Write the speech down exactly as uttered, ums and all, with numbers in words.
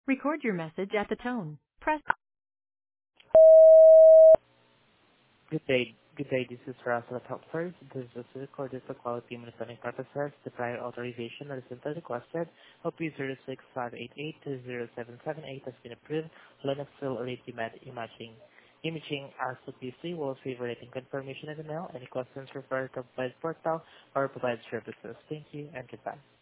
Record your message at the tone. Press. Good day. Good day. This is Russell at First. This is recorded for quality monitoring purposes. The prior authorization or simply requested O P zero six five eight eight two zero seven seven eight has been approved. Lennoxville Lady Med Imaging. Imaging as O P C will receive rating confirmation in the mail. Any questions refer to Provide Portal or Provide Services. Thank you and goodbye.